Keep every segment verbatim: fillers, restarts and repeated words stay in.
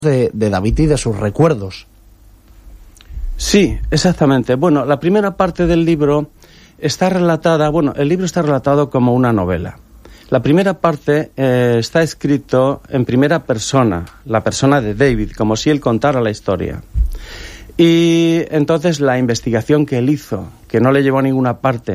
de, de David y de sus recuerdos. Sí, exactamente. Bueno, la primera parte del libro está relatada, bueno, el libro está relatado como una novela. La primera parte eh, está escrito en primera persona, la persona de David, como si él contara la historia. Y entonces la investigación que él hizo, que no le llevó a ninguna parte.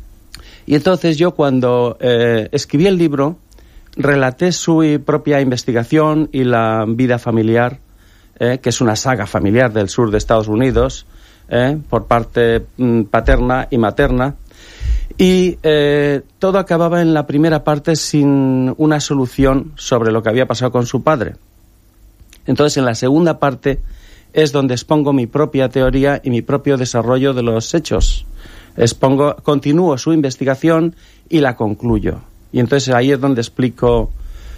Y entonces yo cuando eh, escribí el libro, relaté su propia investigación y la vida familiar, eh, que es una saga familiar del sur de Estados Unidos, eh, por parte mm, paterna y materna. Y eh, todo acababa en la primera parte sin una solución sobre lo que había pasado con su padre. Entonces, en la segunda parte es donde expongo mi propia teoría y mi propio desarrollo de los hechos. Expongo, continúo su investigación y la concluyo. Y entonces ahí es donde explico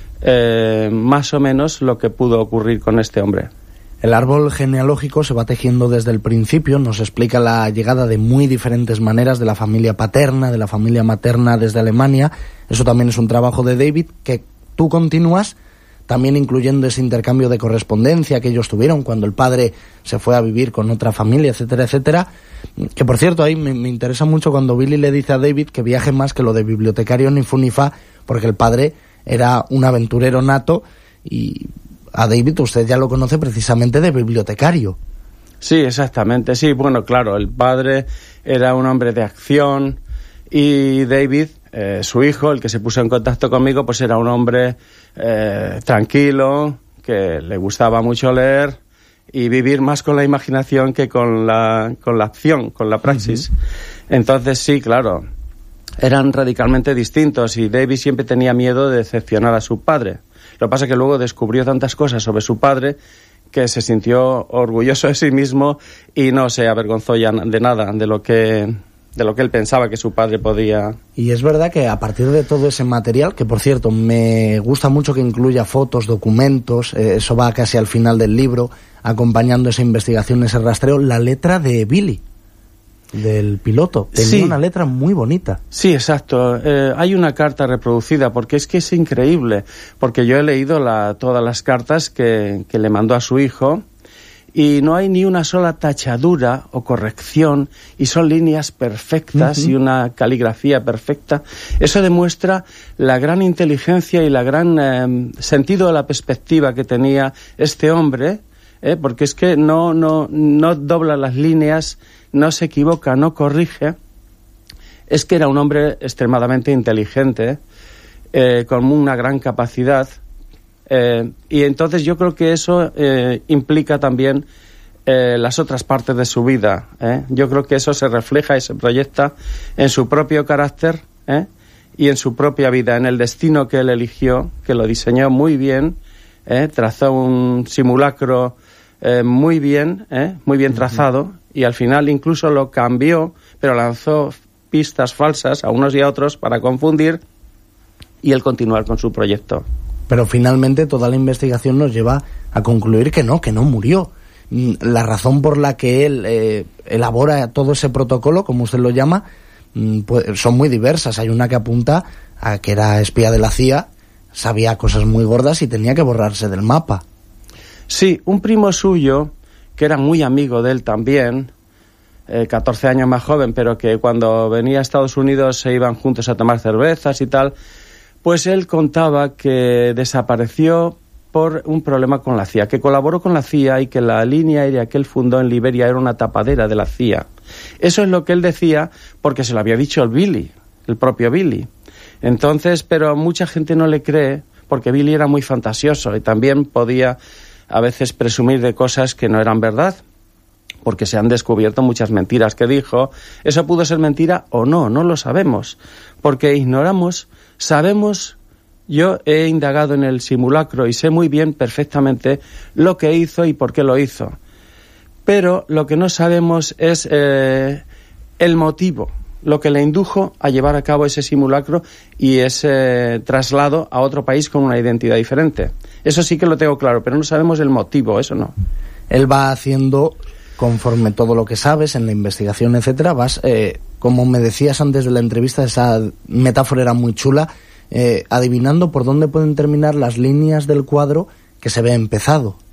eh, más o menos lo que pudo ocurrir con este hombre. El árbol genealógico se va tejiendo desde el principio, nos explica la llegada de muy diferentes maneras de la familia paterna, de la familia materna desde Alemania. Eso también es un trabajo de David que tú continúas, también incluyendo ese intercambio de correspondencia que ellos tuvieron cuando el padre se fue a vivir con otra familia, etcétera, etcétera. Que por cierto, ahí me, me interesa mucho cuando Billy le dice a David que viaje más que lo de bibliotecario ni fu ni fa, porque el padre era un aventurero nato y a David usted ya lo conoce precisamente de bibliotecario. Sí, exactamente, sí, bueno, claro, el padre era un hombre de acción y David, eh, su hijo, el que se puso en contacto conmigo, pues era un hombre eh, tranquilo, que le gustaba mucho leer y vivir más con la imaginación que con la, con la acción, con la praxis. Uh-huh. Entonces, sí, claro, eran radicalmente distintos y David siempre tenía miedo de decepcionar a su padre. Lo que pasa es que luego descubrió tantas cosas sobre su padre que se sintió orgulloso de sí mismo y no se avergonzó ya de nada, de lo que, de lo que él pensaba que su padre podía. Y es verdad que a partir de todo ese material, que por cierto me gusta mucho que incluya fotos, documentos, eh, eso va casi al final del libro, acompañando esa investigación, ese rastreo, la letra de Billy, del piloto, tenía sí. una letra muy bonita. Sí, exacto. Eh, hay una carta reproducida, porque es que es increíble, porque yo he leído la, todas las cartas que, que le mandó a su hijo y no hay ni una sola tachadura o corrección y son líneas perfectas uh-huh. y una caligrafía perfecta. Eso demuestra la gran inteligencia y la gran eh, sentido de la perspectiva que tenía este hombre, eh, porque es que no, no, no dobla las líneas, no se equivoca, no corrige. Es que era un hombre extremadamente inteligente, eh, con una gran capacidad, eh, y entonces yo creo que eso eh, implica también eh, las otras partes de su vida. ¿eh? Yo creo que eso se refleja y se proyecta en su propio carácter ¿eh? y en su propia vida, en el destino que él eligió, que lo diseñó muy bien, ¿eh? trazó un simulacro eh, muy bien, ¿eh? muy bien trazado. Uh-huh. Y al final incluso lo cambió, pero lanzó pistas falsas a unos y a otros para confundir y él continuar con su proyecto. Pero finalmente toda la investigación nos lleva a concluir que no, que no murió. La razón por la que él eh, elabora todo ese protocolo, como usted lo llama, pues son muy diversas. Hay una que apunta a que era espía de la C I A, sabía cosas muy gordas y tenía que borrarse del mapa. Sí, un primo suyo, que era muy amigo de él también, eh, catorce años más joven, pero que cuando venía a Estados Unidos se iban juntos a tomar cervezas y tal, pues él contaba que desapareció por un problema con la C I A, que colaboró con la C I A y que la línea aérea que él fundó en Liberia era una tapadera de la C I A. Eso es lo que él decía porque se lo había dicho el Billy, el propio Billy. Entonces, pero mucha gente no le cree porque Billy era muy fantasioso y también podía a veces presumir de cosas que no eran verdad, porque se han descubierto muchas mentiras que dijo. Eso pudo ser mentira o no, no lo sabemos, porque ignoramos, sabemos, yo he indagado en el simulacro y sé muy bien perfectamente lo que hizo y por qué lo hizo, pero lo que no sabemos es eh, el motivo, lo que le indujo a llevar a cabo ese simulacro y ese traslado a otro país con una identidad diferente. Eso sí que lo tengo claro, pero no sabemos el motivo, eso no. Él va haciendo, conforme todo lo que sabes en la investigación, etcétera, vas, eh, como me decías antes de la entrevista, esa metáfora era muy chula, eh, adivinando por dónde pueden terminar las líneas del cuadro que se ve empezado.